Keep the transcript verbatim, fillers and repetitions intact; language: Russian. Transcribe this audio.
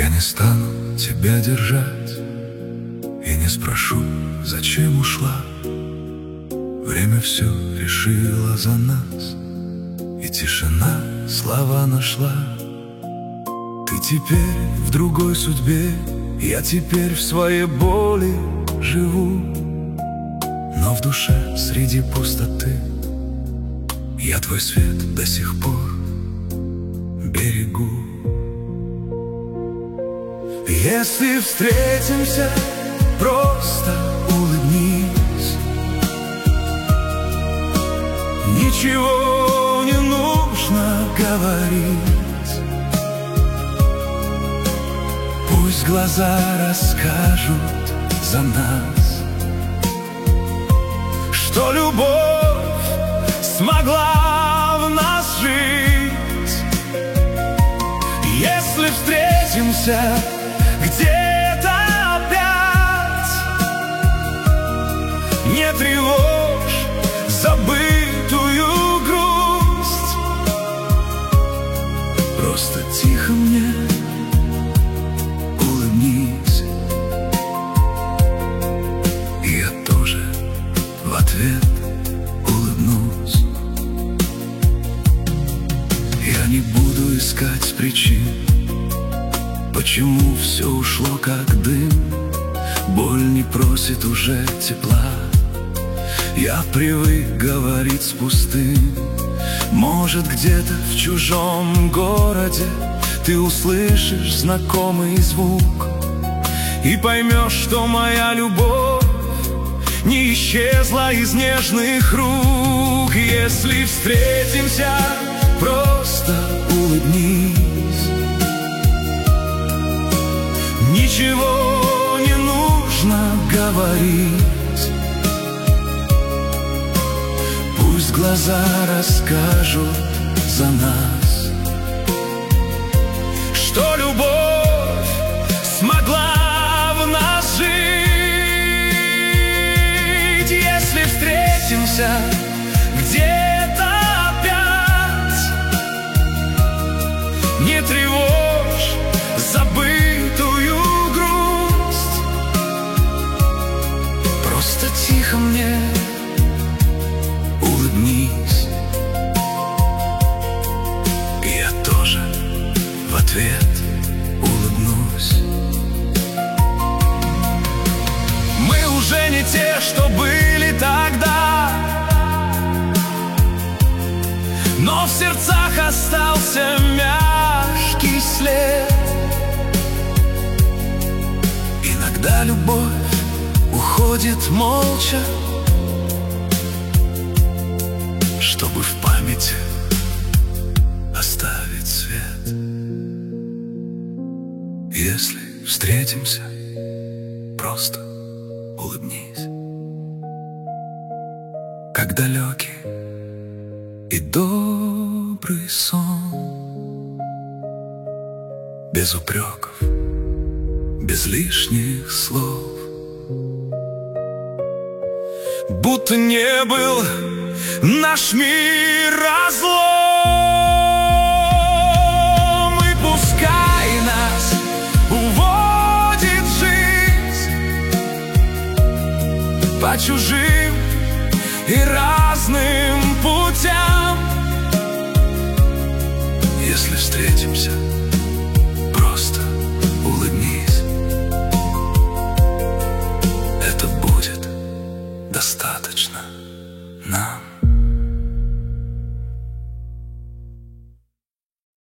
Я не стану тебя держать и не спрошу, зачем ушла. Время все решило за нас, и тишина слова нашла. Ты теперь в другой судьбе, я теперь в своей боли живу, но в душе среди пустоты я твой свет до сих пор берегу. Если встретимся, просто улыбнись. Ничего не нужно говорить. Пусть глаза расскажут за нас, что любовь смогла в нас жить. Если встретимся где-то опять, не тревожь забытую грусть. Просто тихо мне улыбнись, и я тоже в ответ улыбнусь. Я не буду искать причин, почему все ушло как дым. Боль не просит уже тепла, я привык говорить с пустым. Может, где-то в чужом городе ты услышишь знакомый звук и поймешь, что моя любовь не исчезла из нежных рук. Если встретимся, просто улыбнись. Ничего не нужно говорить. Пусть глаза расскажут за нас, что любовь смогла в нас жить. Если встретимся где-то опять, не тревожь забытую грусть. Просто тихо мне улыбнись, и я тоже в ответ улыбнусь. Мы уже не те, что были тогда, но в сердцах остался мягкий след. Иногда любовь уходит молча, чтобы в памяти оставить свет. Если встретимся, просто улыбнись. Как далекий и добрый сон, без упреков, без лишних слов. Будто не был наш мир разлом, и пускай нас уводит жизнь по чужим и разным путям. Если встретимся, просто улыбнись. Это будет достаточно нам.